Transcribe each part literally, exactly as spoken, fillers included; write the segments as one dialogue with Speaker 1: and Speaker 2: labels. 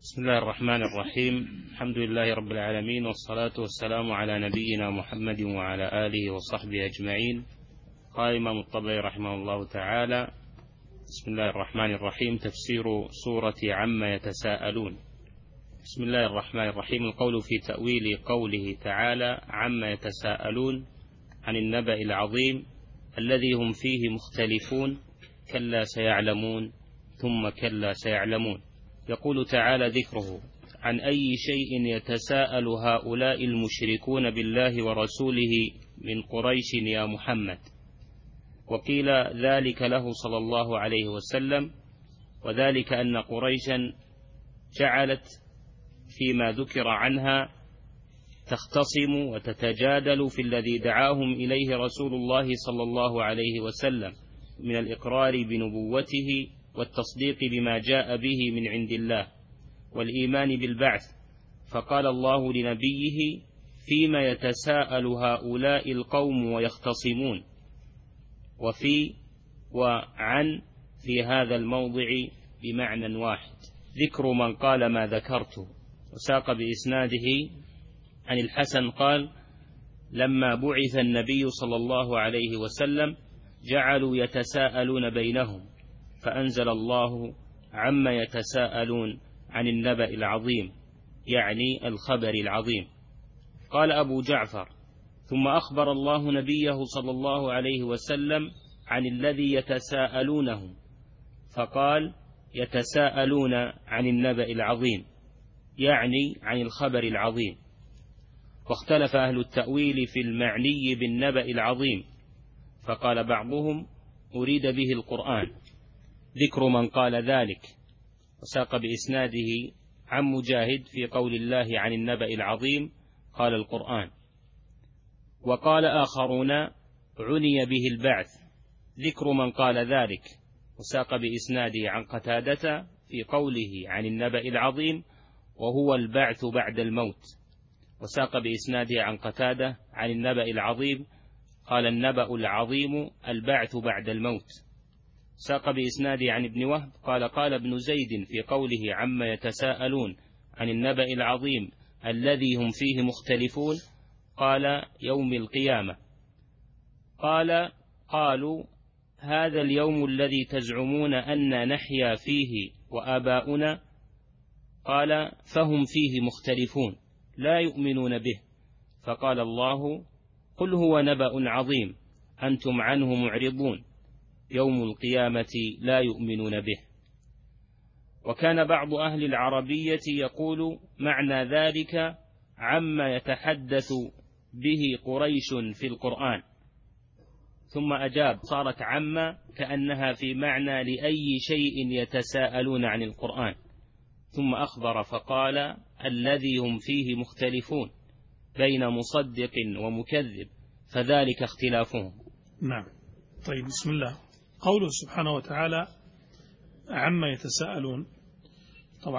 Speaker 1: بسم الله الرحمن الرحيم. الحمد لله رب العالمين، والصلاة والسلام على نبينا محمد وعلى آله وصحبه أجمعين. قال إمام الطبري رحمه الله تعالى: بسم الله الرحمن الرحيم. تفسير سورة عما يتساءلون. بسم الله الرحمن الرحيم. القول في تأويل قوله تعالى: عما يتساءلون عن النبأ العظيم الذي هم فيه مختلفون، كلا سيعلمون ثم كلا سيعلمون. يقول تعالى ذكره: عن أي شيء يتساءل هؤلاء المشركون بالله ورسوله من قريش يا محمد. وقيل ذلك له صلى الله عليه وسلم، وذلك أن قريشا جعلت فيما ذكر عنها تختصم وتتجادل في الذي دعاهم إليه رسول الله صلى الله عليه وسلم من الإقرار بنبوته والتصديق بما جاء به من عند الله والإيمان بالبعث. فقال الله لنبيه: فيما يتساءل هؤلاء القوم ويختصمون. وفي وعن في هذا الموضع بمعنى واحد، ذكر من قال ما ذكرته. وساق بإسناده عن الحسن قال: لما بعث النبي صلى الله عليه وسلم جعلوا يتساءلون بينهم، فأنزل الله: عما يتساءلون عن النبأ العظيم، يعني الخبر العظيم. قال أبو جعفر: ثم أخبر الله نبيه صلى الله عليه وسلم عن الذي يتساءلونه، فقال: يتساءلون عن النبأ العظيم، يعني عن الخبر العظيم. واختلف أهل التأويل في المعني بالنبأ العظيم، فقال بعضهم: أريد به القرآن، ذكر من قال ذلك. وساق بإسناده عن مجاهد في قول الله عن النبأ العظيم قال القرآن. وقال آخرون: عني به البعث، ذكر من قال ذلك. وساق بإسناده عن قتادة في قوله عن النبأ العظيم وهو البعث بعد الموت. وساق بإسناده عن قتادة عن النبأ العظيم قال النبأ العظيم البعث بعد الموت. ساق بإسناده عن ابن وهب قال: قال ابن زيد في قوله عما يتساءلون عن النبأ العظيم الذي هم فيه مختلفون، قال يوم القيامة. قال قالوا: هذا اليوم الذي تزعمون أن نحيا فيه وآباؤنا. قال: فهم فيه مختلفون لا يؤمنون به. فقال الله: قل هو نبأ عظيم أنتم عنه معرضون، يوم القيامة لا يؤمنون به. وكان بعض أهل العربية يقول معنى ذلك عما يتحدث به قريش في القرآن، ثم أجاب: صارت عما كأنها في معنى لأي شيء يتساءلون عن القرآن. ثم أخبر فقال: الذي هم فيه مختلفون بين مصدق ومكذب، فذلك اختلافهم.
Speaker 2: نعم. طيب، بسم الله. قوله سبحانه وتعالى عما يتساءلون، طبعا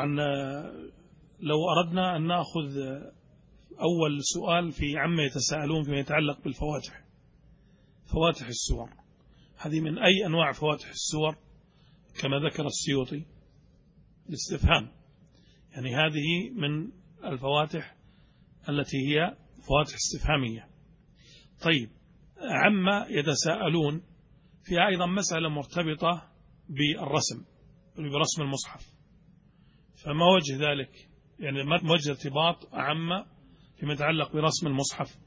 Speaker 2: لو أردنا أن نأخذ أول سؤال في عما يتساءلون فيما يتعلق بالفواتح، فواتح السور، هذه من أي أنواع فواتح السور؟ كما ذكر السيوطي الاستفهام، يعني هذه من الفواتح التي هي فواتح استفهامية. طيب، عما يتساءلون فيها أيضا مسألة مرتبطة بالرسم، برسم المصحف. فما وجه ذلك؟ يعني ما وجه ارتباط عما فيما يتعلق برسم المصحف؟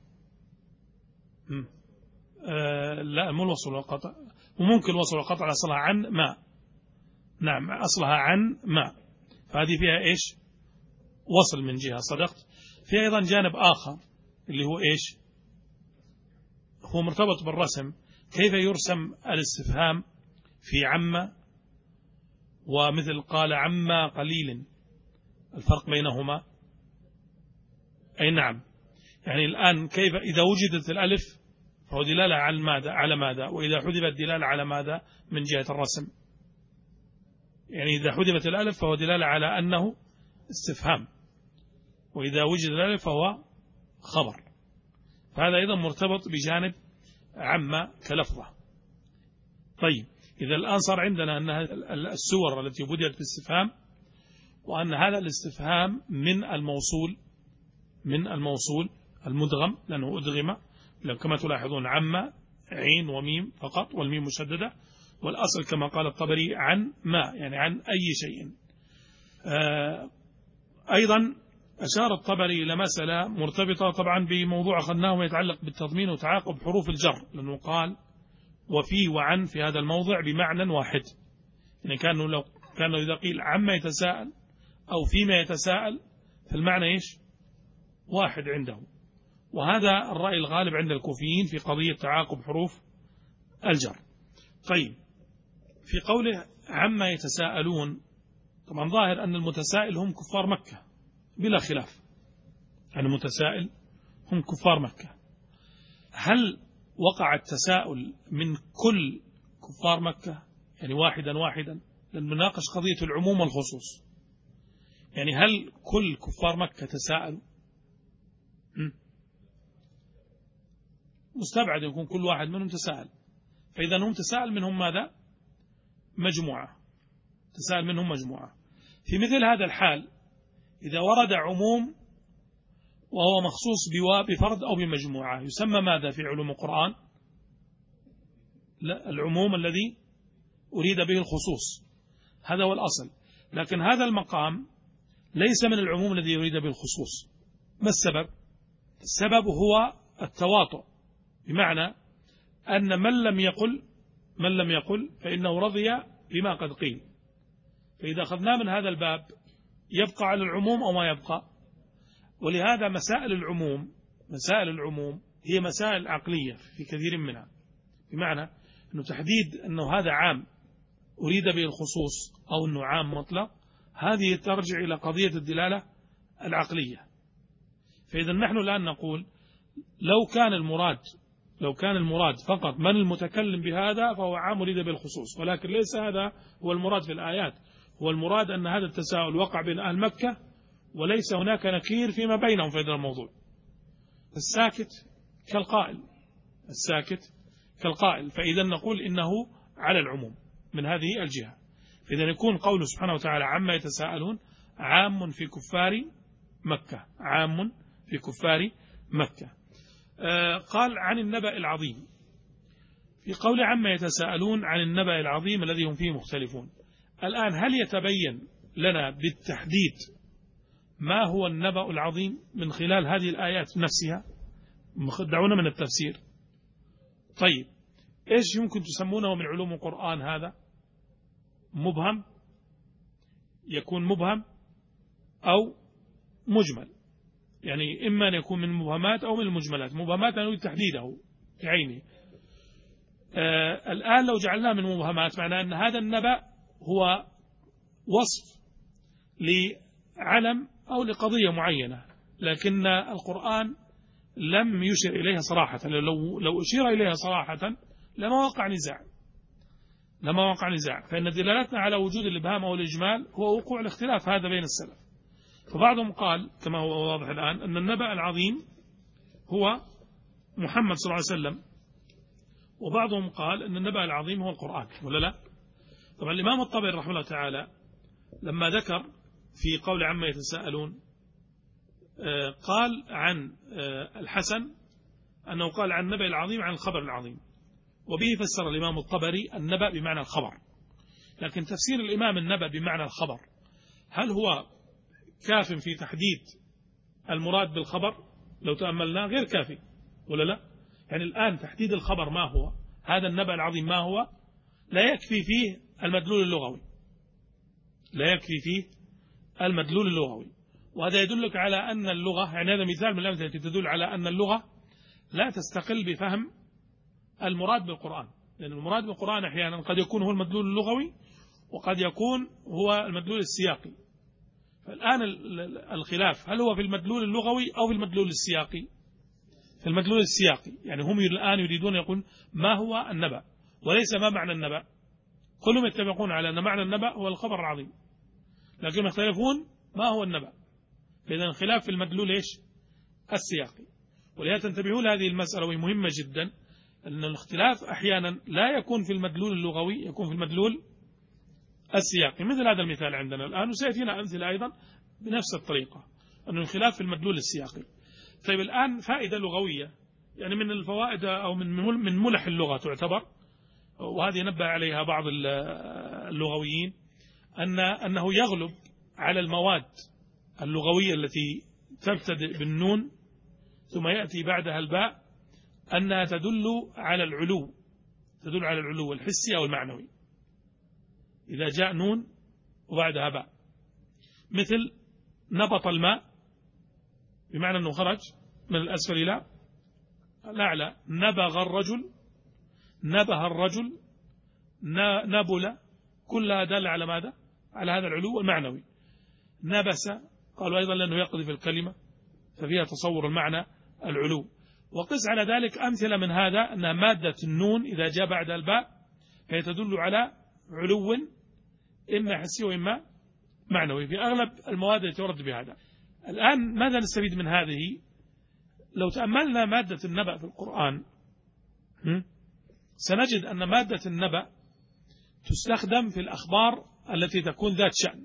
Speaker 2: آه لا، مو الوصل والقطع، وممكن الوصل والقطع أصلها عن ما. نعم، أصلها عن ما، فهذه فيها إيش؟ وصل من جهة، صدقت. في أيضا جانب آخر اللي هو إيش؟ هو مرتبط بالرسم. كيف يرسم الاستفهام في عما ومثل قال عما قليل؟ الفرق بينهما أي نعم، يعني الآن كيف إذا وجدت الألف فهو دلالة على ماذا؟ على ماذا؟ وإذا حذفت دلالة على ماذا من جهة الرسم؟ يعني إذا حذفت الألف فهو دلالة على أنه استفهام، وإذا وجد الألف فهو خبر. فهذا أيضا مرتبط بجانب عما كلفظة. طيب، إذا الآن صار عندنا أن السور التي بدأت بالاستفهام وأن هذا الاستفهام من الموصول من الموصول المدغم، لأنه أدغم كما تلاحظون عما عين وميم فقط والميم مشددة، والأصل كما قال الطبري عن ما، يعني عن أي شيء. آه أيضا أشار الطبري إلى مسألة مرتبطة طبعا بموضوع أخذناه ويتعلق بالتضمين وتعاقب حروف الجر، لأنه قال وفي وعن في هذا الموضع بمعنى واحد، يعني كانوا لو كانوا إذا قيل عما يتساءل أو فيما يتساءل فالمعنى إيش؟ واحد عنده. وهذا الرأي الغالب عند الكوفيين في قضية تعاقب حروف الجر. طيب، في قوله عما يتساءلون، طبعا ظاهر أن المتسائل هم كفار مكة بلا خلاف، أن المتسائل هم كفار مكة. هل وقع التساؤل من كل كفار مكة، يعني واحدا واحدا؟ لنناقش قضية العموم والخصوص، يعني هل كل كفار مكة تساءلوا؟ مستبعد يكون كل واحد منهم تساءل، فإذا هم تساءل منهم ماذا؟ مجموعة، تساءل منهم مجموعة. في مثل هذا الحال إذا ورد عموم وهو مخصوص بفرد أو بمجموعة يسمى ماذا في علوم القرآن؟ لا، العموم الذي أريد به الخصوص، هذا هو الأصل. لكن هذا المقام ليس من العموم الذي يريد به الخصوص. ما السبب؟ السبب هو التواطؤ، بمعنى أن من لم يقل من لم يقل فإنه رضي بما قد قيل. فإذا أخذنا من هذا الباب يبقى على العموم أو ما يبقى. ولهذا مسائل العموم مسائل العموم هي مسائل عقلية في كثير منها، بمعنى أنه تحديد أنه هذا عام أريد به الخصوص أو أنه عام مطلق، هذه ترجع إلى قضية الدلالة العقلية. فإذا نحن الآن نقول لو كان المراد لو كان المراد فقط من المتكلم بهذا فهو عام أريد به الخصوص، ولكن ليس هذا هو المراد في الآيات. هو المراد أن هذا التساؤل وقع بين أهل مكة وليس هناك نكير فيما بينهم في هذا الموضوع. الساكت كالقائل الساكت كالقائل فإذا نقول إنه على العموم من هذه الجهة. فإذا يكون قوله سبحانه وتعالى عما يتساءلون عام في كفار مكة عام في كفار مكة. آه قال عن النبأ العظيم، في قول عما يتساءلون عن النبأ العظيم الذي هم فيه مختلفون. الآن هل يتبين لنا بالتحديد ما هو النبأ العظيم من خلال هذه الآيات نفسها؟ دعونا من التفسير. طيب، إيش يمكن تسمونه من علوم القرآن هذا؟ مبهم، يكون مبهم أو مجمل، يعني إما أن يكون من المبهمات أو من المجملات. مبهمات نريد تحديده بعينه. آه الآن لو جعلناه من مبهمات معناه أن هذا النبأ هو وصف لعلم أو لقضية معينة، لكن القرآن لم يشر إليها صراحة. لو, لو أشير إليها صراحة لما وقع نزاع لما وقع نزاع فإن دلالتنا على وجود الإبهام أو الإجمال هو وقوع الاختلاف هذا بين السلف. فبعضهم قال كما هو واضح الآن أن النبأ العظيم هو محمد صلى الله عليه وسلم، وبعضهم قال أن النبأ العظيم هو القرآن، ولا لا؟ طبعا الإمام الطبري رحمه الله تعالى لما ذكر في قول عما يتساءلون قال عن الحسن أنه قال عن النبأ العظيم عن الخبر العظيم، وبه فسر الإمام الطبري النبأ بمعنى الخبر. لكن تفسير الإمام النبأ بمعنى الخبر هل هو كاف في تحديد المراد بالخبر؟ لو تأملنا غير كافي، ولا لا؟ يعني الآن تحديد الخبر ما هو، هذا النبأ العظيم ما هو، لا يكفي فيه المدلول اللغوي لا يكفي فيه المدلول اللغوي وهذا يدلك على أن اللغة، يعني هذا مثال من الأمثلة التي تدل على أن اللغة لا تستقل بفهم المراد بالقرآن، لأن المراد بالقرآن أحيانا قد يكون هو المدلول اللغوي وقد يكون هو المدلول السياقي. فالآن الخلاف هل هو في المدلول اللغوي أو في المدلول السياقي؟ في المدلول السياقي، يعني هم الآن يريدون يقول ما هو النبأ وليس ما معنى النبأ. كلهم يتفقون على أن معنى النبأ هو الخبر العظيم، لكن يختلفون ما هو النبأ. فإذا الخلاف في المدلول إيش؟ السياقي. ولهذا تنتبهوا لهذه المسألة وهي مهمة جدا، أن الاختلاف أحيانا لا يكون في المدلول اللغوي، يكون في المدلول السياقي، مثل هذا المثال عندنا الآن، وسيأتينا أمثلة أيضا بنفس الطريقة، أنه الخلاف في المدلول السياقي. طيب الآن فائدة لغوية، يعني من الفوائد أو من من ملح اللغة تعتبر، وهذه نبه عليها بعض اللغويين، أن أنه يغلب على المواد اللغوية التي تبتدئ بالنون ثم يأتي بعدها الباء أنها تدل على العلو، تدل على العلو الحسي أو المعنوي إذا جاء نون وبعدها باء، مثل نبط الماء بمعنى أنه خرج من الأسفل إلى الأعلى، نبغ الرجل، نبه الرجل، نبل، كلها دل على ماذا؟ على هذا العلو المعنوي. نبس قالوا أيضا لأنه يقذف الكلمة ففيها تصور المعنى العلو. وقس على ذلك أمثلة من هذا أن مادة النون إذا جاء بعد الباء فهي تدل على علو إما حسي وإما معنوي في أغلب المواد التي ترد بهذا. الآن ماذا نستفيد من هذه؟ لو تأملنا مادة النبأ في القرآن سنجد أن مادة النبأ تستخدم في الأخبار التي تكون ذات شأن،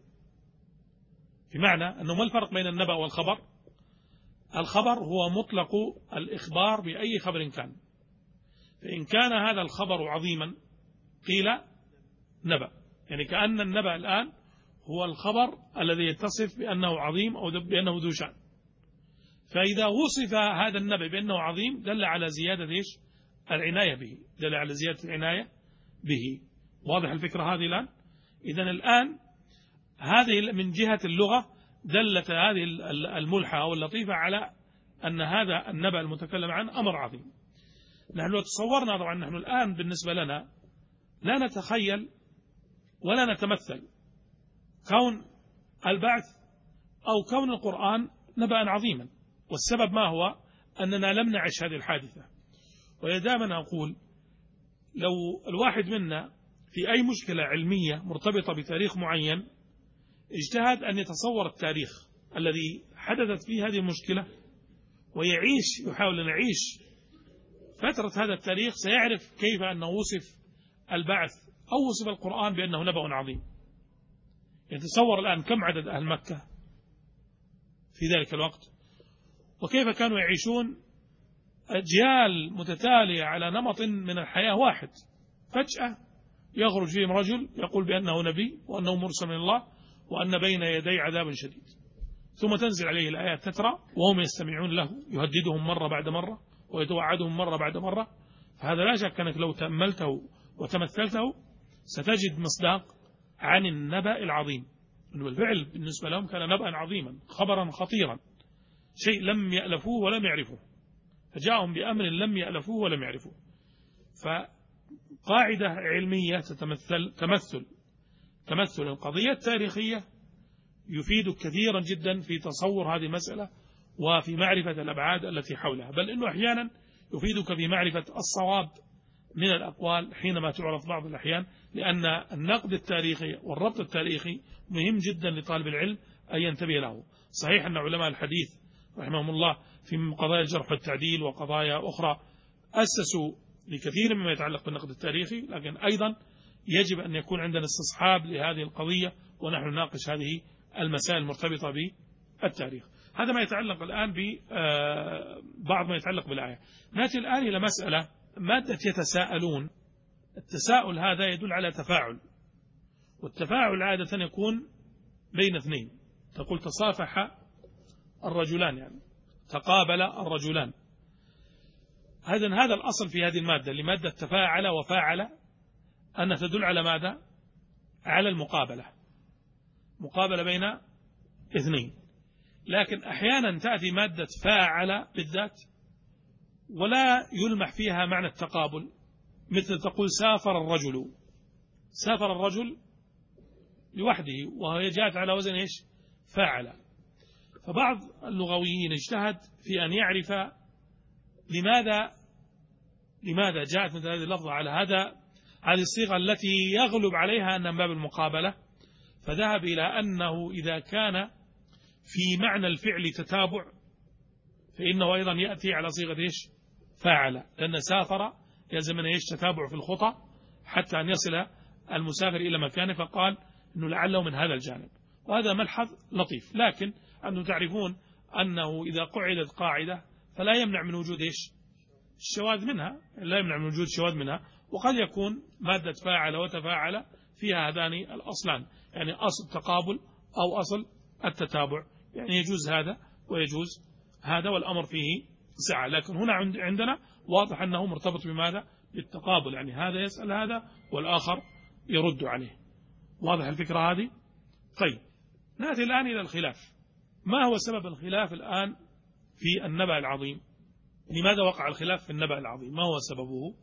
Speaker 2: بمعنى أنه ما الفرق بين النبأ والخبر؟ الخبر هو مطلق الإخبار بأي خبر كان، فإن كان هذا الخبر عظيما قيل نبأ، يعني كأن النبأ الآن هو الخبر الذي يتصف بأنه عظيم أو بأنه ذو شأن، فإذا وصف هذا النبأ بأنه عظيم دل على زيادة إيش؟ العناية به، دل على زيادة العناية به. واضح الفكرة هذه الآن؟ إذن الآن هذه من جهة اللغة دلت هذه الملحة أو اللطيفة على أن هذا النبأ المتكلم عنه أمر عظيم. نحن لو تصورنا طبعا نحن الآن بالنسبة لنا لا نتخيل ولا نتمثل كون البعث أو كون القرآن نبأ عظيما، والسبب ما هو؟ أننا لم نعش هذه الحادثة. ودائما أقول لو الواحد منا في أي مشكلة علمية مرتبطة بتاريخ معين اجتهد أن يتصور التاريخ الذي حدثت فيه هذه المشكلة ويعيش، يحاول أن يعيش فترة هذا التاريخ، سيعرف كيف أنه وصف البعث أو وصف القرآن بأنه نبأ عظيم. يتصور الآن كم عدد أهل مكة في ذلك الوقت، وكيف كانوا يعيشون أجيال متتالية على نمط من الحياة واحد، فجأة يخرج فيهم رجل يقول بأنه نبي وأنه مرسل من الله وأن بين يدي عذاب شديد، ثم تنزل عليه الآيات تترى وهم يستمعون له، يهددهم مرة بعد مرة ويتوعدهم مرة بعد مرة. فهذا لا شك أنك لو تأملته وتمثلته ستجد مصداق عن النبأ العظيم، أنه بالفعل بالنسبة لهم كان نبأ عظيما، خبرا خطيرا، شيء لم يألفوه ولم يعرفوه، فجاءهم بأمر لم يألفوه ولم يعرفوه. فقاعدة علمية تتمثل تمثل تمثل القضية التاريخية يفيد كثيرا جدا في تصور هذه المسألة وفي معرفة الأبعاد التي حولها، بل إنه أحيانا يفيدك في معرفة الصواب من الأقوال حينما تعرف بعض الأحيان، لأن النقد التاريخي والربط التاريخي مهم جدا لطالب العلم أن ينتبه له. صحيح أن علماء الحديث رحمهم الله في قضايا الجرح والتعديل وقضايا أخرى أسسوا لكثير مما يتعلق بالنقد التاريخي، لكن أيضا يجب أن يكون عندنا استصحاب لهذه القضية ونحن نناقش هذه المسائل المرتبطة بالتاريخ. هذا ما يتعلق الآن ببعض ما يتعلق بالآية. نأتي الآن إلى مسألة مادة يتساءلون. التساؤل هذا يدل على تفاعل، والتفاعل عادة يكون بين اثنين، تقول تصافح الرجلان، يعني تقابل الرجلان. هذا هذا الأصل في هذه المادة، لمادة تفاعل وفاعل، أن تدل على ماذا؟ على المقابلة، مقابلة بين اثنين. لكن أحيانا تأتي مادة فاعل بالذات ولا يلمح فيها معنى التقابل، مثل تقول سافر الرجل، سافر الرجل لوحده وهي جاءت على وزن إيش؟ فاعل. فبعض اللغويين اجتهد في أن يعرف لماذا لماذا جاءت مثل هذه اللفظة على هذا هذه الصيغة التي يغلب عليها أن من باب المقابلة، فذهب إلى أنه إذا كان في معنى الفعل تتابع فإنه أيضا يأتي على صيغة إيش؟ فاعل، لأن سافر يلزم أن إيش؟ تتابع في الخطى حتى أن يصل المسافر إلى مكانه، فقال أنه لعله من هذا الجانب، وهذا ملحظ لطيف. لكن أنتم تعرفون أنه إذا قعدت قاعدة فلا يمنع من وجود إيش الشواذ منها، لا يمنع من وجود شواذ منها. وقد يكون مادة فاعل وتفاعل فيها هذان الأصلان، يعني أصل تقابل أو أصل التتابع، يعني يجوز هذا ويجوز هذا، والأمر فيه سعة. لكن هنا عندنا واضح أنه مرتبط بماذا؟ بالتقابل، يعني هذا يسأل هذا والآخر يرد عليه. واضح الفكرة هذه؟ طيب، نأتي الآن إلى الخلاف. ما هو سبب الخلاف الآن في النبأ العظيم؟ لماذا وقع الخلاف في النبأ العظيم؟ ما هو سببه؟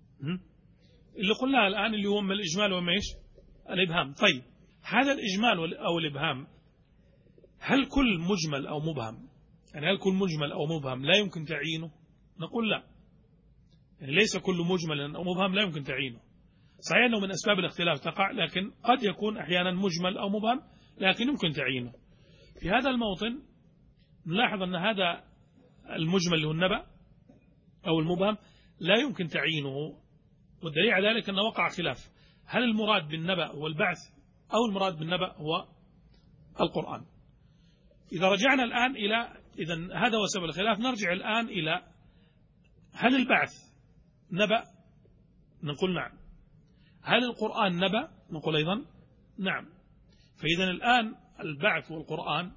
Speaker 2: اللي قلناه الآن اللي هو من الإجمال وما إيش؟ الإبهام. طيب، هذا الإجمال أو الإبهام هل كل مجمل أو مبهم، يعني هل كل مجمل أو مبهم لا يمكن تعيينه؟ نقول لا، يعني ليس كل مجمل أو مبهم لا يمكن تعيينه. صحيح أنه من أسباب الاختلاف تقع، لكن قد يكون أحيانا مجمل أو مبهم لكن يمكن تعيينه. في هذا الموطن نلاحظ أن هذا المجمل اللي هو النبأ أو المبهم لا يمكن تعيينه، والدليل على ذلك أنه وقع خلاف، هل المراد بالنبأ هو البعث أو المراد بالنبأ هو القرآن؟ إذا رجعنا الآن إلى إذن هذا هو سبب الخلاف، نرجع الآن إلى هل البعث نبأ؟ نقول نعم. هل القرآن نبأ؟ نقول أيضا نعم. فإذا الآن البعث والقرآن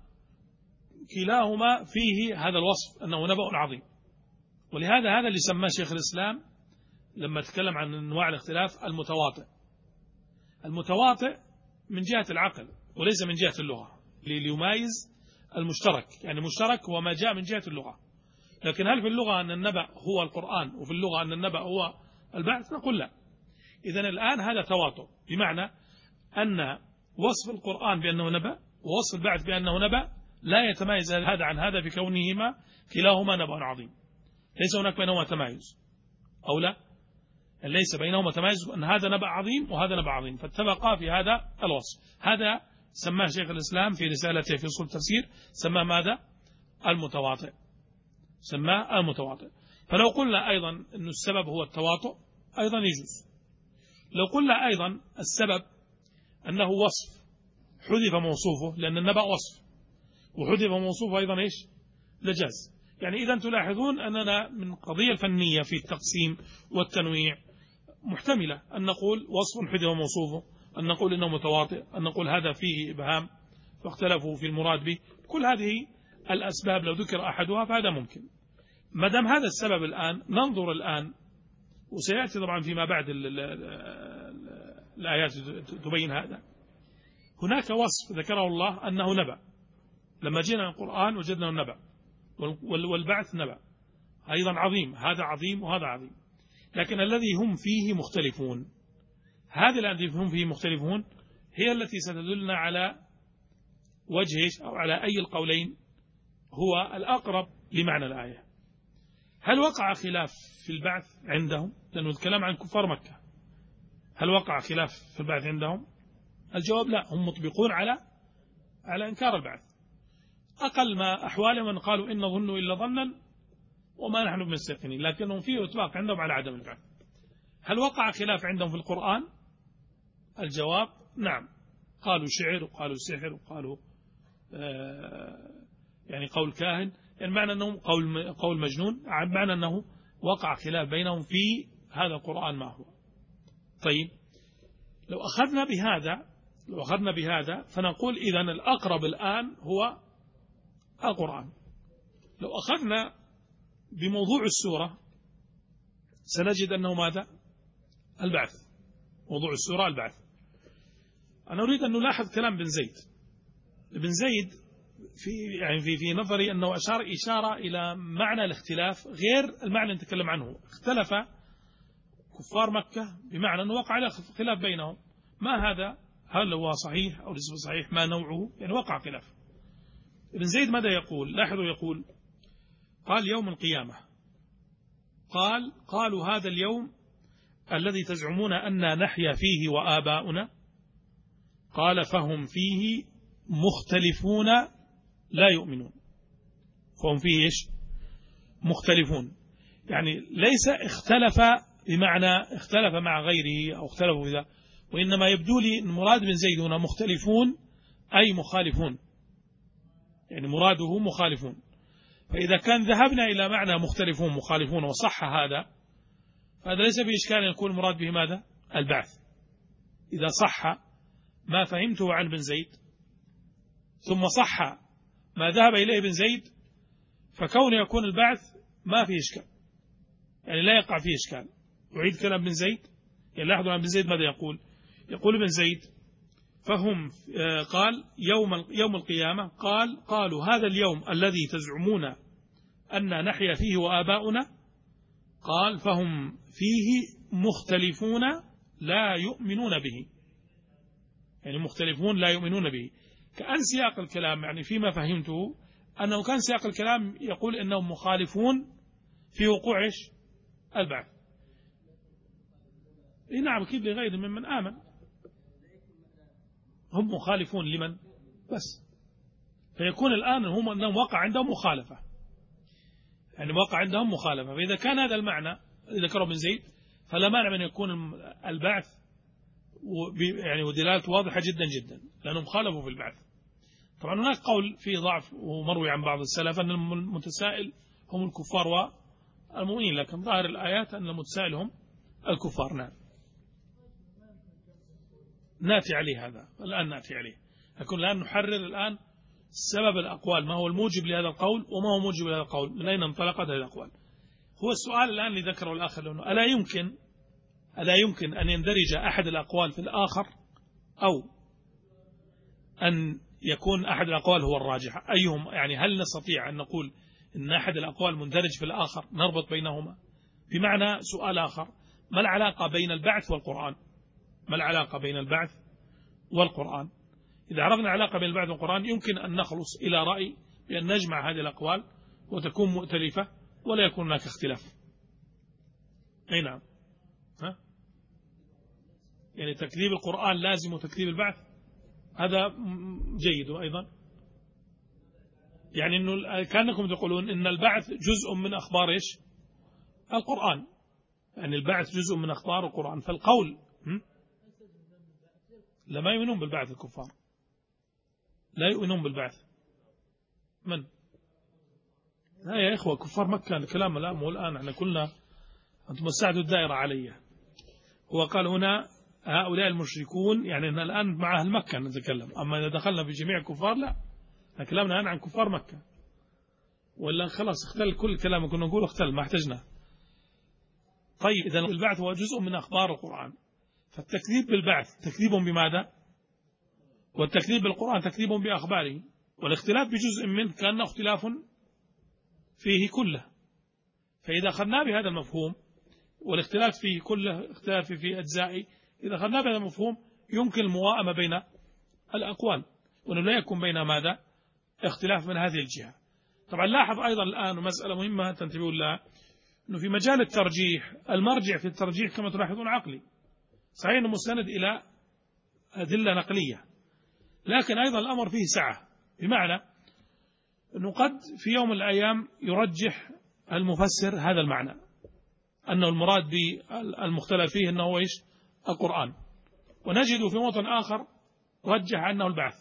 Speaker 2: كلاهما فيه هذا الوصف أنه نبأ عظيم، ولهذا هذا اللي سماه شيخ الإسلام لما تكلم عن أنواع الاختلاف المتواطئ. المتواطئ من جهة العقل وليس من جهة اللغة، ليمايز المشترك، يعني مشترك هو ما جاء من جهة اللغة. لكن هل في اللغة أن النبأ هو القرآن وفي اللغة أن النبأ هو البعث؟ نقول لا. إذن الآن هذا تواطؤ، بمعنى أن وصف القرآن بأنه نبأ ووصف البعث بأنه نبأ لا يتمايز هذا عن هذا بكونهما كلاهما نبأ عظيم. ليس هناك بينهما تمايز أو لا، ليس بينهما تمايز، أن هذا نبأ عظيم وهذا نبأ عظيم، فاتفقا في هذا الوصف. هذا سماه شيخ الإسلام في رسالته في أصول التفسير، سماه ماذا؟ المتواطئ، سماه المتواطئ. فلو قلنا أيضا أن السبب هو التواطؤ أيضا يجوز. لو قلنا أيضا السبب أنه وصف حذف موصوفه، لأن النبأ وصف وحذف موصوفه أيضا إيش؟ لجاز. يعني إذا تلاحظون أننا من قضية الفنية في التقسيم والتنويع محتملة، أن نقول وصف حذف موصوفه، أن نقول إنه متواطئ، أن نقول هذا فيه إبهام فاختلفوا في المراد به. كل هذه الأسباب لو ذكر أحدها فهذا ممكن. ما دام هذا السبب الآن، ننظر الآن، وسيأتي طبعا فيما بعد ال ال ال الآيات تبين هذا. هناك وصف ذكره الله أنه نبأ، لما جينا القرآن وجدنا النبأ والبعث نبأ أيضا عظيم، هذا عظيم وهذا عظيم. لكن الذي هم فيه مختلفون، هذه التي هم فيه مختلفون هي التي ستدلنا على وجه أو على أي القولين هو الأقرب لمعنى الآية. هل وقع خلاف في البعث عندهم؟ لأنه الكلام عن كفار مكة، هل وقع خلاف في البعث عندهم؟ الجواب لا، هم مطبقون على على إنكار البعث. أقل ما أحوالهم أن قالوا إن ظنوا إلا ظنا وما نحن بمستيقنين، لكنهم فيه إطلاق عندهم على عدم البعث. هل وقع خلاف عندهم في القرآن؟ الجواب نعم، قالوا شعر وقالوا سحر وقالوا آه يعني قول كاهن، يعني معنى أنه قول قول مجنون، معنى أنه وقع خلاف بينهم في هذا القرآن ما هو. طيب، لو أخذنا بهذا لو أخذنا بهذا فنقول إذن الأقرب الآن هو القرآن. لو أخذنا بموضوع السورة سنجد أنه ماذا؟ البعث. موضوع السورة البعث. أنا أريد أن نلاحظ كلام بن زيد. ابن زيد في يعني في في نظري أنه أشار إشارة إلى معنى الاختلاف غير المعنى اللي نتكلم عنه. اختلف كفار مكة بمعنى أنه وقع خلاف بينهم، ما هذا؟ هل هو صحيح أو ليس صحيح؟ ما نوعه؟ يعني وقع خلاف. ابن زيد ماذا يقول؟ لاحظوا، يقول قال يوم القيامة، قال قالوا هذا اليوم الذي تزعمون أننا نحيا فيه وآباؤنا، قال فهم فيه مختلفون لا يؤمنون. فهم فيه إيش؟ مختلفون، يعني ليس اختلف بمعنى اختلف مع غيره أو اختلفوا بذا، وإنما يبدو لي أن مراد بن زيد هنا مختلفون أي مخالفون، يعني مراده مخالفون. فإذا كان ذهبنا إلى معنى مختلفون مخالفون وصح هذا، فهذا ليس في إشكال أن يكون المراد به ماذا؟ البعث. إذا صح ما فهمته عن بن زيد ثم صح ما ذهب إليه بن زيد، فكون يكون البعث ما فيه إشكال، يعني لا يقع فيه إشكال. أعيد كلام بن زيد، يعني لاحظوا عن بن زيد ماذا يقول؟ يقول بن زيد فهم قال يوم يوم القيامة، قال قالوا هذا اليوم الذي تزعمون أن نحيا فيه وآباؤنا، قال فهم فيه مختلفون لا يؤمنون به، يعني مختلفون لا يؤمنون به. كأن سياق الكلام يعني فيما فهمته أنه كان سياق الكلام يقول أنهم مخالفون في وقوع البعث. إيه نعم أكيد لغير ممن آمن، هم مخالفون لمن بس، فيكون الآن هم أنهم وقع عندهم مخالفة، يعني وقع عندهم مخالفة. فإذا كان هذا المعنى ذكره ابن زيد فلا مانع من يكون البعث يعني ودلالته واضحة جدا جدا، لأنهم خالفوا في البعث. طبعا هناك قول فيه ضعف ومروي عن بعض السلف أن المتسائل هم الكفار والمؤمنين، لكن ظاهر الآيات أن المتسائل هم الكفار. نعم ناتي عليه هذا الآن، ناتي عليه، لكن الآن نحرر الآن سبب الأقوال، ما هو الموجب لهذا القول وما هو موجب لهذا القول، من أين انطلقت هذه الأقوال. هو السؤال الآن اللي ذكره الآخر لأنه ألا يمكن ألا يمكن أن يندرج أحد الأقوال في الآخر، أو أن يكون أحد الأقوال هو الراجح؟ أيهم يعني هل نستطيع أن نقول أن أحد الأقوال مندرج في الآخر نربط بينهما؟ بمعنى سؤال آخر، ما العلاقة بين البعث والقرآن؟ ما العلاقة بين البعث والقرآن؟ إذا عرفنا العلاقة بين البعث والقرآن يمكن أن نخلص إلى رأي بأن نجمع هذه الأقوال وتكون مؤتلفة ولا يكون هناك اختلاف. أي نعم، ها؟ يعني تكذيب القرآن لازم وتكذيب البعث، هذا جيد. أيضا يعني إنه كأنكم تقولون إن البعث جزء من أخبار إيش؟ القرآن، يعني البعث جزء من أخبار القرآن. فالقول لما يؤمنون بالبعث الكفار، لا يؤمنون بالبعث. من؟ لا يا إخوة، كفار مكة الكلام الآن مو الآن، احنا كلنا أنتم وسعتوا الدائرة علي. هو قال هنا هؤلاء المشركون، يعني أن الآن مع أهل مكة نتكلم، أما إذا دخلنا في جميع الكفار لا، كلامنا الآن عن كفار مكة، ولا خلاص اختل كل كلام كنا نقول اختل ما احتجنا. طيب إذا البعث هو جزء من أخبار القرآن، فالتكذيب بالبعث تكذيب بماذا؟ والتكذيب بالقرآن تكذيب بأخباره، والاختلاف بجزء منه كان اختلاف فيه كله. فإذا أخذنا بهذا المفهوم والاختلاف فيه كله اختلاف في أجزائه، إذا أخذنا بهذا المفهوم يمكن المواءمة بين الأقوال، وأنه لا يكون بين ماذا؟ اختلاف من هذه الجهة. طبعا لاحظ أيضا الآن مسألة مهمة تنتبهوا لها، أنه في مجال الترجيح المرجع في الترجيح كما تلاحظون عقلي، صحيح أنه مستند إلى أدلة نقلية، لكن أيضا الأمر فيه سعة، بمعنى أنه قد في يوم من الأيام يرجح المفسر هذا المعنى، أنه المراد بالمختلف فيه أنه إيش؟ القرآن، ونجد في موطن آخر رجح أنه البعث.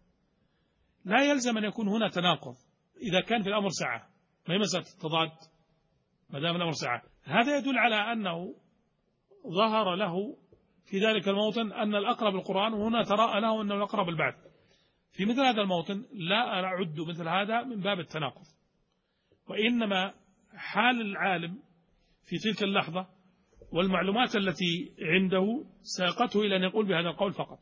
Speaker 2: لا يلزم أن يكون هنا تناقض إذا كان في الأمر سعة، ما هي مسألة التضاد ما دام الأمر سعة. هذا يدل على أنه ظهر له في ذلك الموطن أن الأقرب القرآن، وهنا تراءى له أنه الأقرب البعث. في مثل هذا الموطن لا أعد مثل هذا من باب التناقض، وإنما حال العالم في تلك اللحظة والمعلومات التي عنده ساقته إلى أن يقول بهذا القول فقط،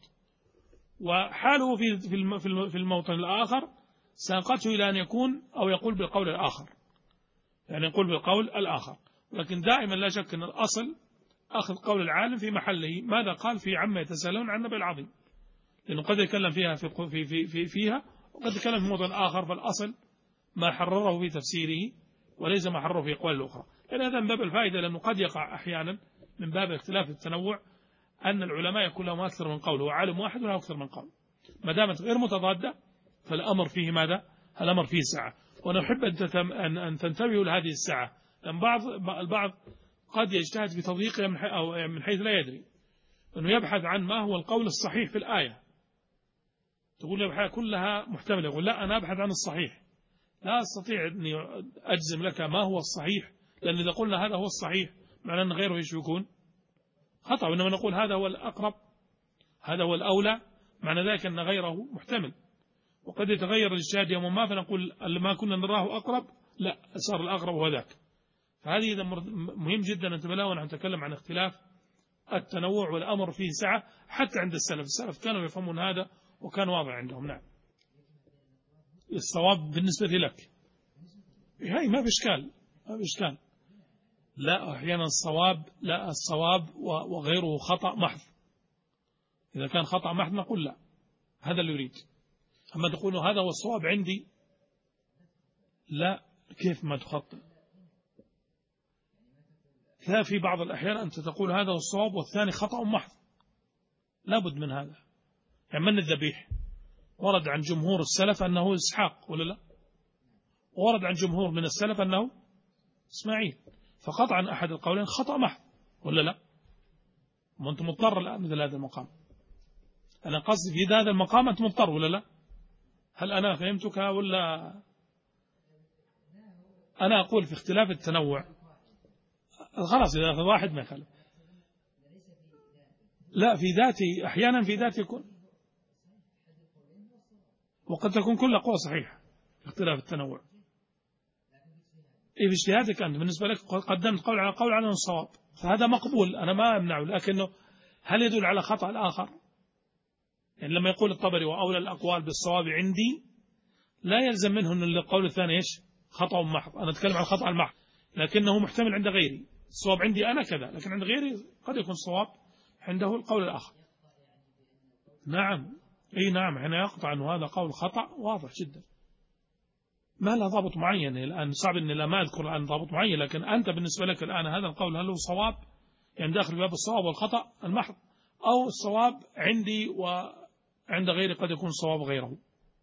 Speaker 2: وحاله في في الموطن الآخر ساقته إلى أن يكون أو يقول بالقول الآخر، يعني يقول بالقول الآخر. لكن دائما لا شك أن الأصل أخذ قول العالم في محله، ماذا قال في عما يتساءلون عن النبأ العظيم، لأنه قد يتكلم فيها في في في في فيها وقد يتكلم في موطن آخر، فالأصل ما حرره في تفسيره وليس ما حرره في أقوال الأخرى. لأن هذا من باب الفائدة، لأنه قد يقع أحيانا من باب اختلاف التنوع أن العلماء يكون لهم أكثر من قول، هو عالم واحد وله أكثر من قول، ما دامت غير متضادة فالأمر فيه ماذا؟ الأمر فيه سعة. ونحب أن تنتبهوا لهذه السعة، لأن بعض البعض قد يجتهد في تضييقها من حيث لا يدري، أنه يبحث عن ما هو القول الصحيح في الآية. تقول الآية كلها محتملة، يقول لا أنا أبحث عن الصحيح، لا أستطيع أني أجزم لك ما هو الصحيح، لأن إذا قلنا هذا هو الصحيح معنى أن غيره إيش يكون خطأ، وإنما نقول هذا هو الأقرب، هذا هو الأولى، معنى ذلك أن غيره محتمل. وقد يتغير الاجتهاد يوم ما فنقول ما كنا نراه أقرب لا صار الأقرب هو ذاك. فهذه إذا مهم جدا أن نتبلاه ونحن نتكلم عن اختلاف التنوع والأمر فيه سعة حتى عند السلف. السلف كانوا يفهمون هذا وكان واضح عندهم. نعم الصواب بالنسبة لك هاي ما بإشكال، ما بإشكال. لا أحيانا الصواب لا الصواب وغيره خطأ محض. إذا كان خطأ محض نقول لا هذا اللي يريد. أما تقول هذا هو الصواب عندي، لا كيف ما تخطئ؟ لا في بعض الأحيان أنت تقول هذا هو الصواب والثاني خطأ محض، لابد من هذا. يعني من الذبيح ورد عن جمهور السلف أنه إسحاق ولا لا، ورد عن جمهور من السلف أنه إسماعيل، فقطعا أحد القولين خطأ محض ولا لا. وأنت مضطر الآن مثل هذا المقام. أنا قصدي في هذا المقام أنت مضطر ولا لا؟ هل أنا فهمتك ولا أنا أقول في اختلاف التنوع خلاص إذا واحد ما يخالف. لا في ذاتي أحيانا في ذاتي يكون، وقد تكون كل أقوى صحيحة اختلاف التنوع. إيه في اجتهادك أنت بالنسبة لك قدمت قول على قول على الصواب، فهذا مقبول أنا ما أمنعه، لكنه هل يدل على خطأ الآخر؟ يعني لما يقول الطبري وأولى الأقوال بالصواب عندي لا يلزم منه أن القول الثاني إيش خطأ محض. أنا أتكلم عن خطأ المحض لكنه محتمل عند غيري. الصواب عندي أنا كذا، لكن عند غيري قد يكون الصواب عنده القول الآخر. نعم أي نعم هنا يقطع أنه هذا قول خطأ واضح جدا، ما له ضابط معين. الآن صعب أني لا ما أذكر الآن ضابط معين، لكن أنت بالنسبة لك الآن هذا القول هل هو صواب يعني داخل باب الصواب والخطأ المحض، أو الصواب عندي وعند غيري قد يكون صواب غيره.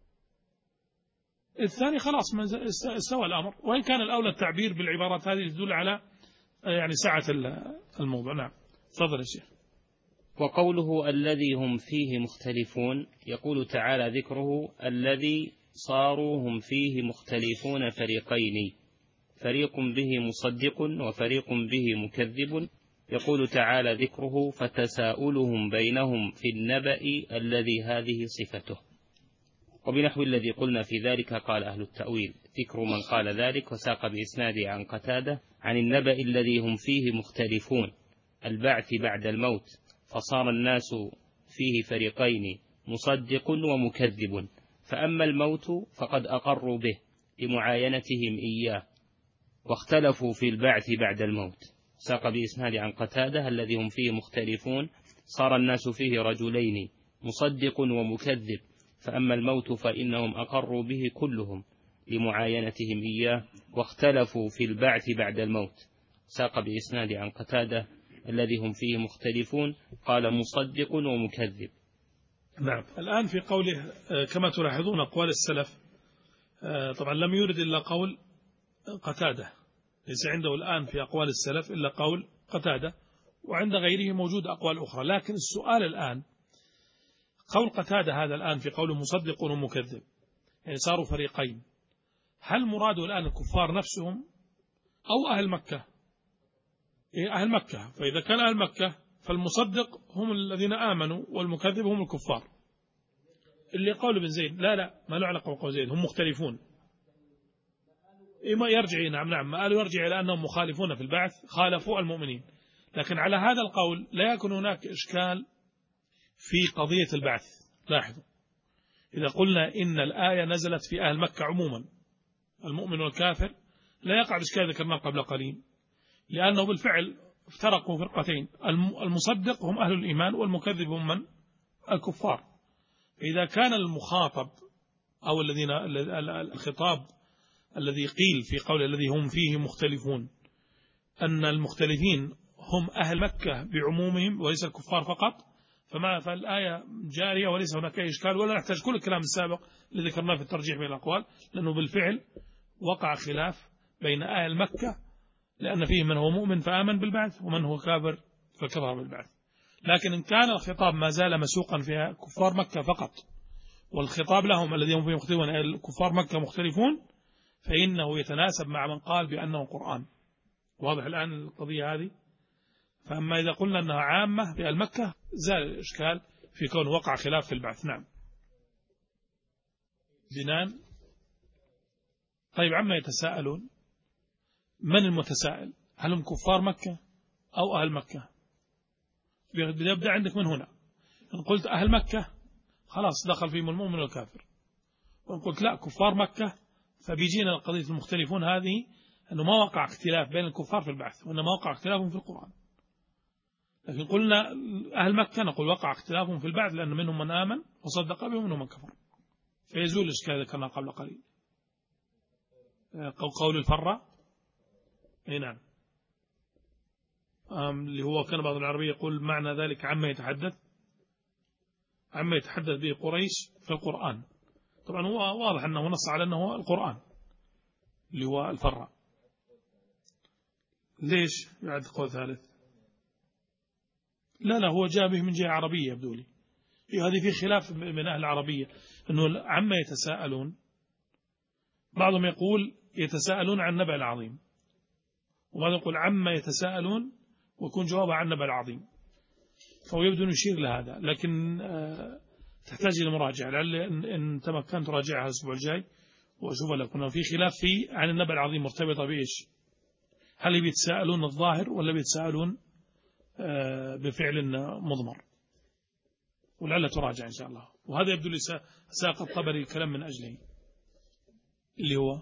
Speaker 2: الثاني خلاص استوى الأمر، وإن كان الأولى التعبير بالعبارات هذه تدل على يعني سعة الموضوع. نعم تفضل يا شيخ.
Speaker 1: وقوله الذي هم فيه مختلفون، يقول تعالى ذكره الذي صاروا هم فيه مختلفون فريقين، فريق به مصدق وفريق به مكذب. يقول تعالى ذكره فتساؤلهم بينهم في النبأ الذي هذه صفته. وبنحو الذي قلنا في ذلك قال أهل التأويل ذكر من قال ذلك، وساق بإسناده عن قتادة عن النبأ الذي هم فيه مختلفون البعث بعد الموت، فصار الناس فيه فريقين مصدق ومكذب، فأما الموت فقد أقروا به لمعاينتهم إياه، واختلفوا في البعث بعد الموت. ساق بإسناد عن قتادة الذي هم فيه مختلفون صار الناس فيه رجلين مصدق ومكذب، فأما الموت فإنهم أقروا به كلهم لمعاينتهم إياه، واختلفوا في البعث بعد الموت. ساق بإسناد عن قتادة الذي هم فيه مختلفون قال مصدق ومكذب.
Speaker 2: نعم الآن في قوله كما تلاحظون أقوال السلف طبعا لم يرد إلا قول قتادة، ليس عنده الآن في أقوال السلف إلا قول قتادة، وعند غيره موجود أقوال أخرى. لكن السؤال الآن قول قتادة هذا الآن في قول مصدق ومكذب يعني صاروا فريقين، هل مراده الآن الكفار نفسهم أو أهل مكة؟ إيه أهل مكة، فإذا كان أهل مكة فالمصدق هم الذين آمنوا والمكذب هم الكفار. اللي قول ابن زيد لا لا ما له علاقة بقول زيد، هم مختلفون. إما يرجع نعم نعم ما قالوا يرجع إلى أنهم مخالفون في البعث، خالفوا المؤمنين. لكن على هذا القول لا يكون هناك إشكال في قضية البعث. لاحظوا إذا قلنا إن الآية نزلت في أهل مكة عموما المؤمن والكافر لا يقع الإشكال ذكرناه قبل قليل، لأنه بالفعل افترقوا فرقتين، المصدق هم أهل الإيمان والمكذب هم من الكفار. إذا كان المخاطب أو الذين الخطاب الذي قيل في قول الذي هم فيه مختلفون أن المختلفين هم أهل مكة بعمومهم وليس الكفار فقط، فما فالآية جارية وليس هناك أي إشكال، ولا نحتاج كل الكلام السابق اللي ذكرناه في الترجيح بين الأقوال، لأنه بالفعل وقع خلاف بين أهل مكة، لأن فيه من هو مؤمن فآمن بالبعث ومن هو كافر فكفر بالبعث. لكن إن كان الخطاب ما زال مسوقا في كفار مكة فقط، والخطاب لهم الذين هم فيه مختلفون كفار مكة مختلفون، فإنه يتناسب مع من قال بأنه قرآن. واضح الآن القضية هذه؟ فأما إذا قلنا أنها عامة في المكة زال الإشكال في كون وقع خلاف في البعث. نعم. جنان. طيب عما يتساءلون، من المتساءل؟ هل هم كفار مكة أو أهل مكة؟ يبدأ عندك من هنا. إن قلت أهل مكة خلاص دخل فيهم المؤمن والكافر، وإن قلت لا كفار مكة فبيجينا القضية المختلفون هذه أنه ما وقع اختلاف بين الكفار في البعث، وإنما وقع اختلافهم في القرآن. لكن قلنا أهل مكة نقول وقع اختلافهم في البعث لأن منهم من آمن وصدق بهم ومنهم من كفر، فيزول الإشكال ذكرنا قبل قليل. قول الفرة أي نعم، اللي هو كان بعض العربية يقول معنى ذلك عما يتحدث عما يتحدث به قريش في القرآن. طبعا هو واضح أنه نص على أنه القرآن اللي هو الفرة. ليش بعد قول ثالث؟ لا لا هو جاء به من جهة عربية يبدو لي. هذه في خلاف من أهل العربية أنه عما يتساءلون، بعضهم يقول يتساءلون عن النبأ العظيم، وبعضهم يقول عما يتساءلون ويكون جوابها عن النبأ العظيم، فهو يبدو يشير لهذا، لكن تحتاج إلى مراجعة. لعل إن تمكنت راجعها الأسبوع الجاي وأشوف لكم في خلاف في عن النبأ العظيم مرتبطة بإيش؟ هل بيتساءلون الظاهر ولا بيتساءلون بفعل مضمر؟ ولعل تراجع إن شاء الله. وهذا يبدو لي ساق الطبري الكلام من أجله، اللي هو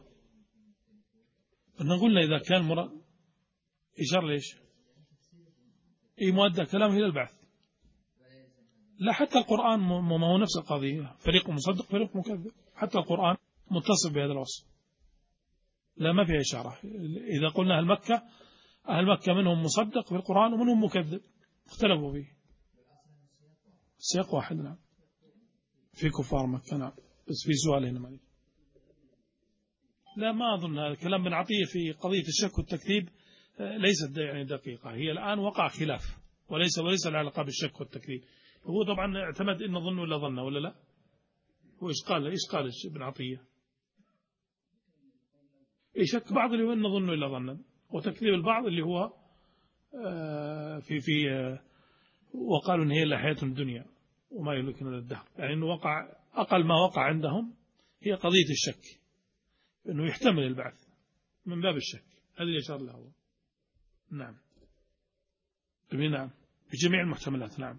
Speaker 2: أن قلنا إذا كان مراد إشار ليش إيه مؤدى كلامه إلى البعث. لا حتى القرآن ما هو نفس القضية، فريق مصدق فريق مكذب، حتى القرآن متصف بهذا الوصف، لا ما فيها إشارة. إذا قلنا أهل مكة أهل مكة منهم مصدق في القرآن ومنهم مكذب، اختلفوا فيه، السياق واحد. نعم في كفار مكة. نعم بس في سؤال هنا مالي. لا ما أظن هذا كلام بن عطية في قضية الشك والتكذيب ليست يعني دقيقة. هي الآن وقع خلاف وليس وليس العلاقة بالشك والتكذيب. هو طبعا اعتمد إن ظن ولا ظن ولا لا. هو إيش قال إيش قال ابن عطية؟ يشك بعض اللي هو إن ظن ولا ظنا، وتكذيب البعض اللي هو في في وقالوا إن هي إلا حياة الدنيا وما يملكنا الدهر، يعني إنه وقع أقل ما وقع عندهم هي قضية الشك، إنه يحتمل البعث من باب الشك. هذا اللي يشار له هو. نعم نعم بجميع المحتملات. نعم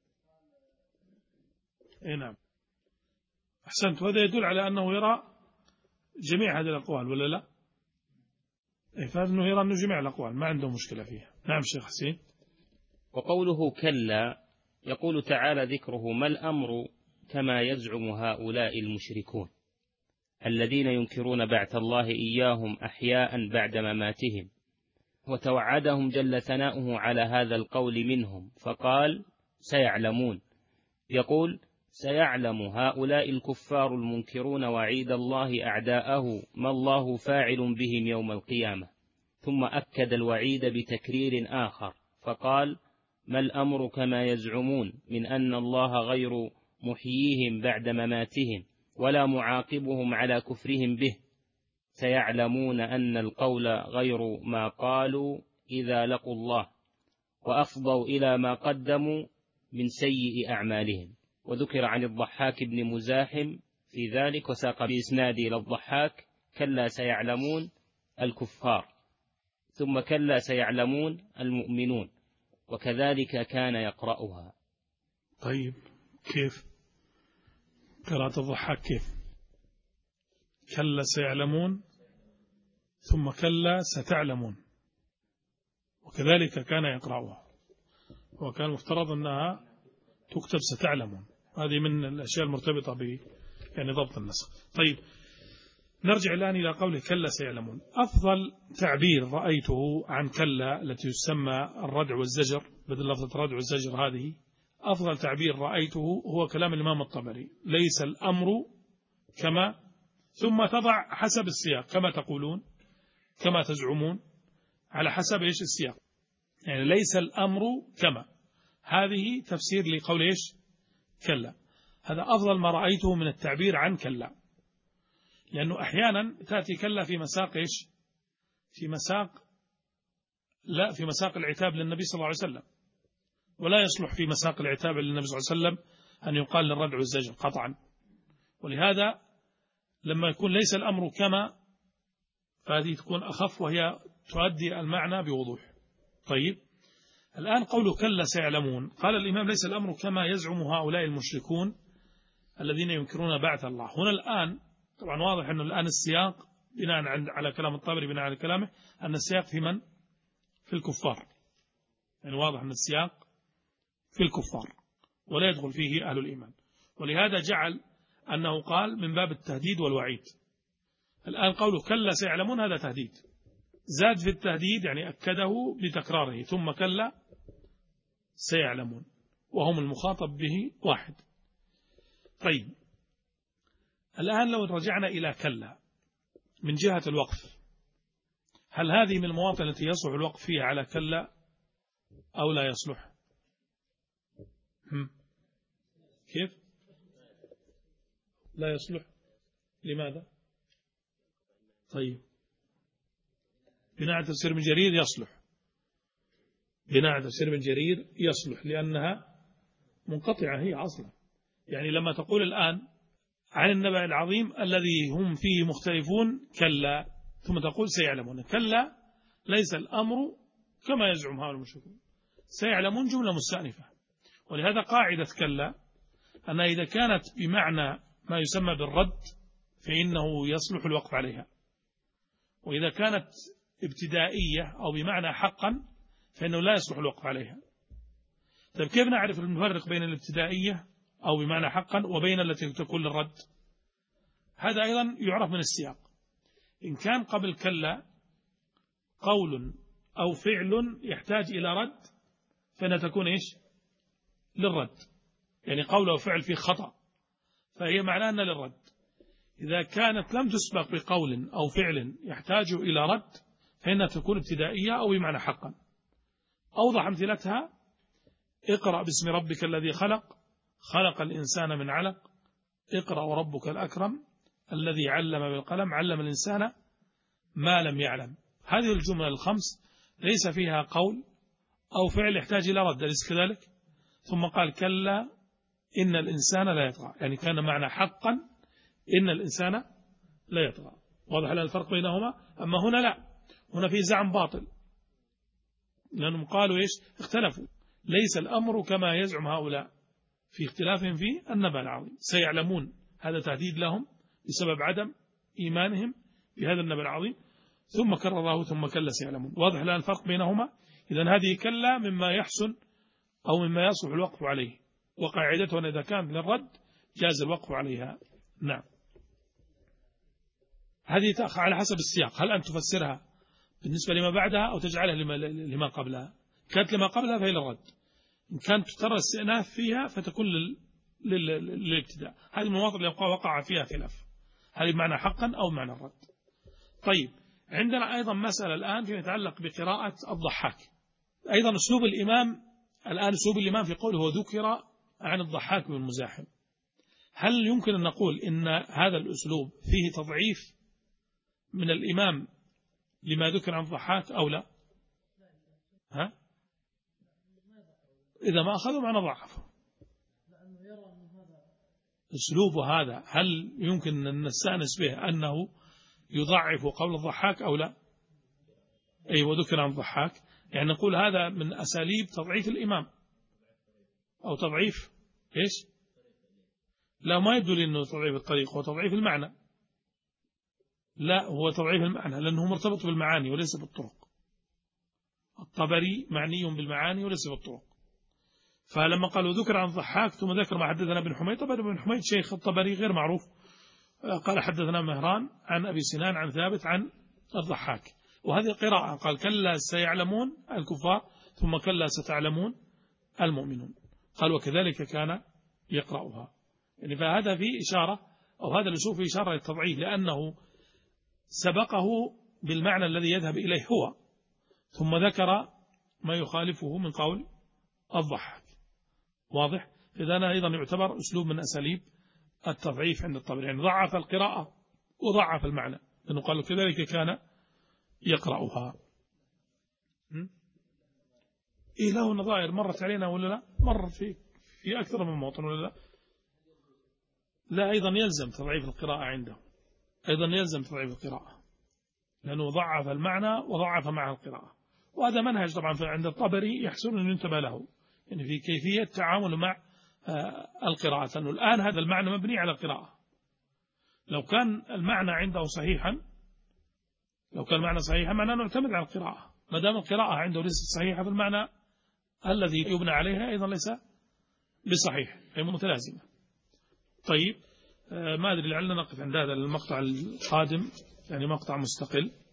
Speaker 2: اي نعم أحسنت. وهذا يدل على أنه يرى جميع هذه الأقوال ولا لا؟ إيه فهذا أنه يرى أنه جميع الأقوال ما عنده مشكلة فيها. نعم شيخ حسين.
Speaker 1: وقوله كلا يقول تعالى ذكره ما الأمر كما يزعم هؤلاء المشركون الذين ينكرون بعث الله إياهم أحياء بعد مماتهم، وتوعدهم جل ثناؤه على هذا القول منهم فقال سيعلمون. يقول سيعلم هؤلاء الكفار المنكرون وعيد الله أعداءه ما الله فاعل بهم يوم القيامة، ثم أكد الوعيد بتكرير آخر فقال ما الأمر كما يزعمون من أن الله غير محييهم بعد مماتهم ولا معاقبهم على كفرهم به، سيعلمون أن القول غير ما قالوا إذا لقوا الله وأفضوا إلى ما قدموا من سيء أعمالهم. وذكر عن الضحاك بن مزاحم في ذلك وساق بإسناد إلى الضحاك كلا سيعلمون الكفار ثم كلا سيعلمون المؤمنون، وكذلك كان يقرأها.
Speaker 2: طيب كيف قراءة الضحاك؟ كيف كلا سيعلمون ثم كلا ستعلمون وكذلك كان يقرأها، وكان مفترض أنها تكتب ستعلمون. هذه من الأشياء المرتبطة ب يعني ضبط النسخ. طيب نرجع الآن إلى قوله كلا سيعلمون. أفضل تعبير رأيته عن كلا التي تسمى الردع والزجر بدل لفظة الردع والزجر، هذه أفضل تعبير رأيته هو كلام الإمام الطبري ليس الأمر كما، ثم تضع حسب السياق كما تقولون كما تزعمون على حسب إيش السياق، يعني ليس الأمر كما، هذه تفسير لقول إيش كلا. هذا أفضل ما رأيته من التعبير عن كلا، لأنه أحيانا تأتي كلا في مساق إيش في مساق لا في مساق العتاب للنبي صلى الله عليه وسلم، ولا يصلح في مساق العتاب للنبي صلى الله عليه وسلم أن يقال للردع والزجر قطعا. ولهذا لما يكون ليس الأمر كما، فهذه تكون أخف وهي تؤدي المعنى بوضوح. طيب الآن قوله كلا سيعلمون، قال الإمام ليس الأمر كما يزعم هؤلاء المشركون الذين ينكرون بعث الله. هنا الآن طبعا واضح أنه الآن السياق بناء على كلام الطبري بناء على كلامه أن السياق في من؟ في الكفار، يعني واضح أن السياق في الكفار ولا يدخل فيه أهل الإيمان، ولهذا جعل أنه قال من باب التهديد والوعيد. الآن قوله كلا سيعلمون هذا تهديد، زاد في التهديد يعني أكده بتكراره، ثم كلا سيعلمون وهم المخاطب به واحد. طيب الآن لو رجعنا إلى كلا من جهة الوقف، هل هذه من المواطن التي يصلح الوقف فيها على كلا أو لا يصلح؟ هم؟ كيف لا يصلح؟ لماذا؟ طيب بناء تفسير ابن جرير يصلح، بناء تفسير ابن جرير يصلح لأنها منقطعة هي أصلا. يعني لما تقول الآن عن النبأ العظيم الذي هم فيه مختلفون كلا، ثم تقول سيعلمون، كلا ليس الأمر كما يزعم هؤلاء المشركون، سيعلمون جملة مستأنفة. ولهذا قاعدة كلا أنها إذا كانت بمعنى ما يسمى بالرد فإنه يصلح الوقف عليها، وإذا كانت ابتدائية أو بمعنى حقا فإنه لا يصلح الوقف عليها. طيب كيف نعرف المفرق بين الابتدائية أو بمعنى حقا وبين التي تكون للرد؟ هذا أيضا يعرف من السياق. إن كان قبل كلا قول أو فعل يحتاج إلى رد فإنها تكون إيش للرد، يعني قول أو فعل فيه خطأ فهي معناها أنها للرد. إذا كانت لم تسبق بقول أو فعل يحتاج إلى رد فإنها تكون ابتدائية أو بمعنى حقا. أوضح أمثلتها اقرأ باسم ربك الذي خلق خلق الإنسان من علق اقرأ وربك الأكرم الذي علم بالقلم علم الإنسان ما لم يعلم. هذه الجملة الخمس ليس فيها قول أو فعل يحتاج إلى رد، أليس كذلك؟ ثم قال كلا إن الإنسان لا يطغى، يعني كان معنى حقا إن الإنسان لا يطغى. واضح لنا الفرق بينهما؟ أما هنا لا، هنا في زعم باطل لأنهم قالوا إيش اختلفوا. ليس الأمر كما يزعم هؤلاء في اختلافهم في النبأ العظيم، سيعلمون هذا تهديد لهم بسبب عدم إيمانهم بهذا النبأ العظيم، ثم كرره ثم كلا سيعلمون. واضح لنا الفرق بينهما؟ إذن هذه كلا مما يحسن أو مما يصلح الوقف عليه، وقاعدته أن إذا كانت للرد جاز الوقف عليها. نعم، هذه تأخذ على حسب السياق، هل أن تفسرها بالنسبة لما بعدها أو تجعلها لما, لما قبلها؟ كانت لما قبلها فهي للرد، إن كانت ترى الاستئناف فيها فتكون لل... لل... للابتداء. هذه المواطن اللي وقع فيها خلاف، هل بمعنى حقا أو معنى الرد. طيب عندنا أيضا مسألة الآن فيما يتعلق بقراءة الضحاك. أيضا أسلوب الإمام الآن أسلوب الإمام في قوله هو ذكر عن الضحاك بالمزاحم، هل يمكن أن نقول إن هذا الأسلوب فيه تضعيف من الإمام لما ذكر عن الضحاك أو لا؟ ها؟ إذا ما أخذوا معنا ضعفه أسلوب هذا، هل يمكن أن نستأنس به أنه يضعف قول الضحاك أو لا؟ أي وذكر عن الضحاك، يعني نقول هذا من أساليب تضعيف الإمام أو تضعيف إيش؟ لا، ما يدل أنه تضعيف الطريق، هو تضعيف المعنى. لا، هو تضعيف المعنى لأنه مرتبط بالمعاني وليس بالطرق. الطبري معني بالمعاني وليس بالطرق. فلما قالوا ذكر عن الضحاك ثم ذكر ما حدثنا بن حميد، طبعا بن حميد شيخ الطبري غير معروف، قال حدثنا مهران عن أبي سنان عن ثابت عن الضحاك، وهذه القراءة قال كلا سيعلمون الكفار ثم كلا ستعلمون المؤمنون، قال وكذلك كان يقرأها. يعني فهذا في إشارة أو هذا الأسلوب في إشارة للتضعيف، لأنه سبقه بالمعنى الذي يذهب إليه هو ثم ذكر ما يخالفه من قول الضحاك. واضح؟ إذا أنا أيضا يعتبر أسلوب من أساليب التضعيف عند الطبري، يعني ضعف القراءة وضعف المعنى، لأنه قال كذلك كان يقرأها. إيه له نظائر مرت علينا ولا لا؟ مر في في أكثر من موطن ولا لا؟ لا، أيضا يلزم تضعيف القراءة عنده، أيضا يلزم تضعيف القراءة، لأنه ضعف المعنى وضعف مع القراءة. وهذا منهج طبعا عند الطبري يحسن أن ينتبه له، يعني في كيفية التعامل مع القراءة، لأنه الآن هذا المعنى مبني على القراءة. لو كان المعنى عنده صحيحا لو كان المعنى صحيحا معناه نعتمد على القراءة. ما دام القراءة عنده ليست صحيحة فالمعنى الذي يبنى عليها أيضا ليس بصحيح، هي متلازمة. طيب، ما أدري لعلنا نقف عند هذا المقطع القادم، يعني مقطع مستقل.